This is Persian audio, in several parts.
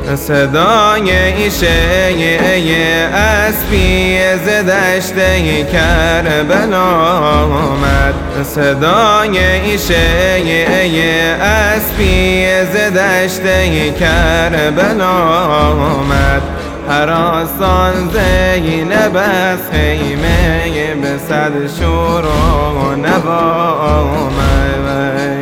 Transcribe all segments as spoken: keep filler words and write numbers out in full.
صدای ایشه اسبی ز دشت کربلا آمد. صدای ایشه اسبی ز دشت کربلا آمد. هراسان زینب از خیمه به صد شور و نوا آمد.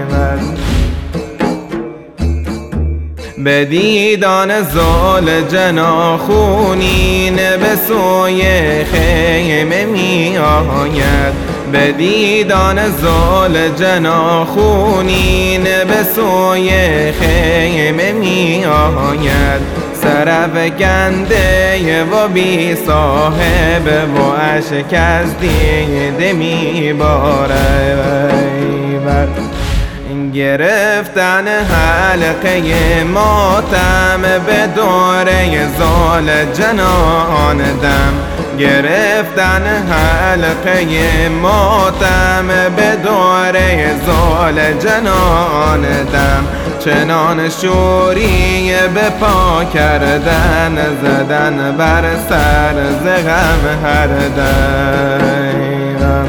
به دیدان زال جناخونین به سوی خیمه می آید. به دیدان زال جناخونین به سوی خیمه می آید. سرافکنده و بی صاحب و اشک از دیده می بارد. گرفتن حلقه ماتم به دوره زال جنان دم. گرفتن حلقه ماتم به دوره زال جنان دم. چنان شوری به پا کردن زدن بر سر ز غم هر دم.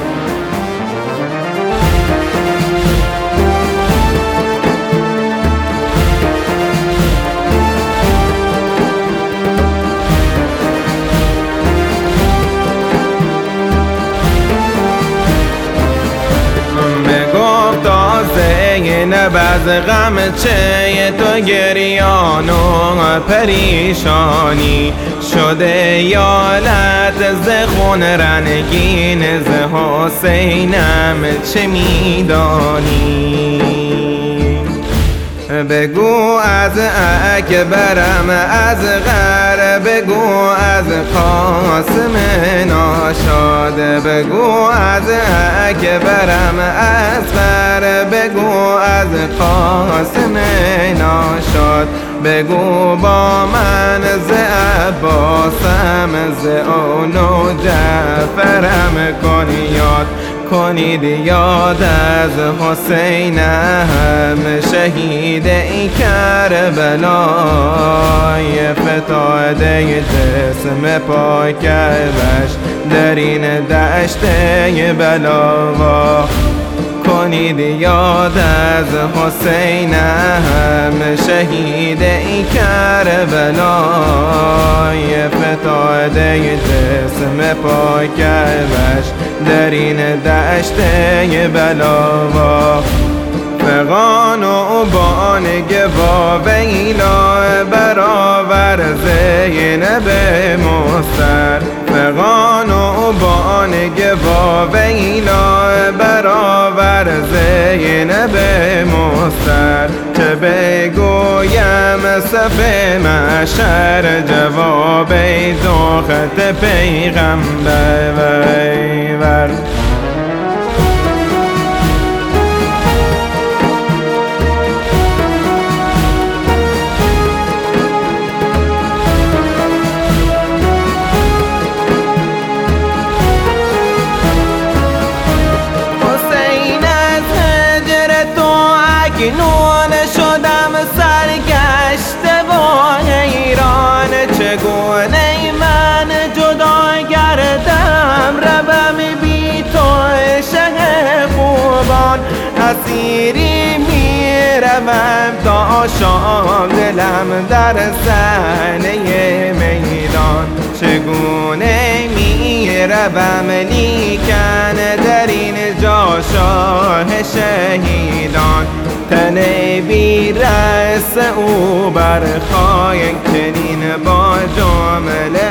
زینب از غم چه تو گریان و پریشانی شده یالت ز خون رنگین ز حسینم چه میدانی؟ بگو از اکبرم از غر، بگو از قاسم ناشاد. بگو از اکبرم از غر، بگو از قاسم ناشاد. بگو با من ز عباسم ز اونو جعفرم کن یاد. کنید یاد از حسینم شهید ای کربلای فتاده جسم پاکش در این دشت بلا. کنید یاد از حسینم شهید ای کربلای فتاده جسم پاکش در این دشت بلا. فغان و بانگ و ویلا برابر زینب مستر. فغان و بانگ و ویلا برابر زینب مستر. چه بگویم صف محشر جواب دو خط پیغمبر. اکنون شدم سرگشته و حیران. چگونه من جدا گردم روم بی تو شه خوبان. اسیری می روم تا شاغلم در صحنه میدان. چگونه می روم لیکن در این جا شاه شهیدان. تن بی رأس او بر خاک چنین با جمله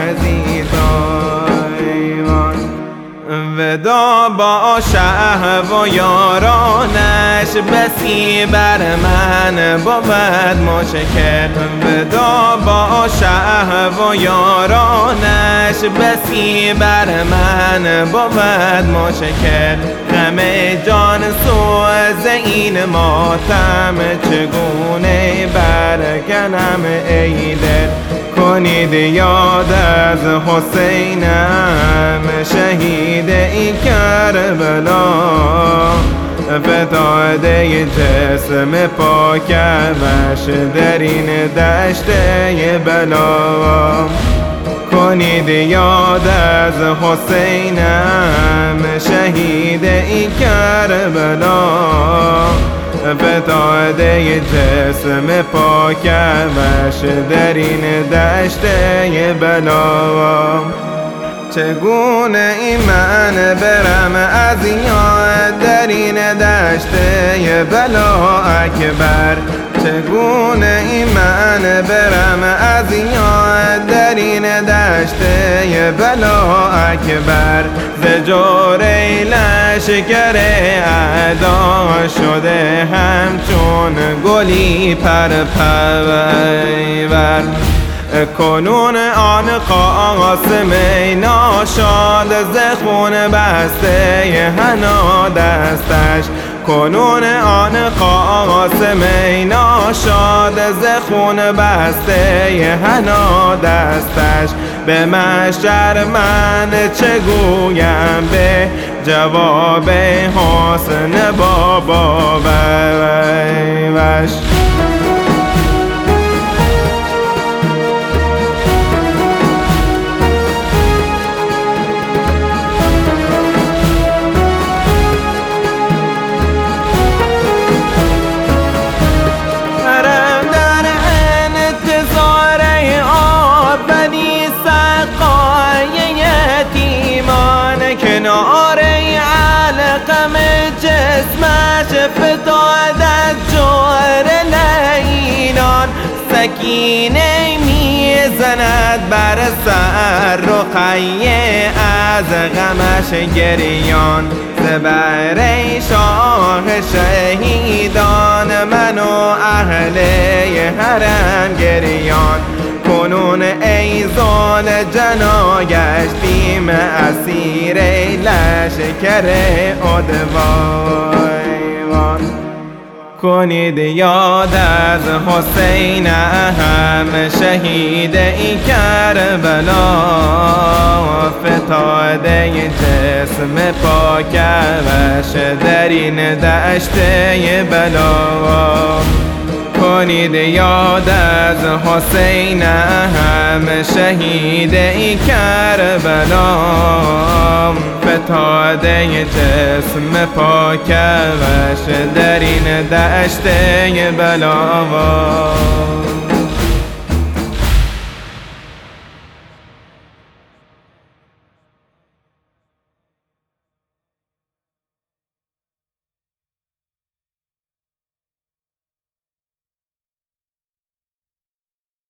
عزیزان. ودا با شه و یارانش بسی بر من بود مشکل. ودا با شه و یارانش بسی بر من بود مشکل. غم جان سوز این ماتم چگونه برکنم ای دل. کنید یاد از حسینم شهید ای کربلا فتاده جسم پاکش در این دشته بلا. کنید یاد از حسینم شهید این کربلا، فتاده جسم پاکش در این دشته بلا. چگونه ای من برم از یاد در این دشته بلا اکبر، چگونه ای من برم از یاد در این دشته بلا اکبر. ز جوره لشکر اعدا شده همچون گلی پرپیور. کنون آن قاسم ناشاد ز خون بسته حنا دستش، کنون آن قاسم ناشاد ز خون بسته حنا دستش. به محشر من چه گویم به جواب حسن بابا وش. کنار علقم جسمش فتاده جور لینان، سکینه میزند بر سر رقیه از غمش گریان. زبر شاه شهیدان من و اهل حرم گریان. کنون ای زال جنا گشتیم اسیر لشکر عدوان. کنید یاد از حسین هم شهید این کربلا، فتاده جسم پاکش در این دشته بلا. کنید یاد از حسین هم شهید این کربلا، فتاده جسم پاکش در این دشته بلا.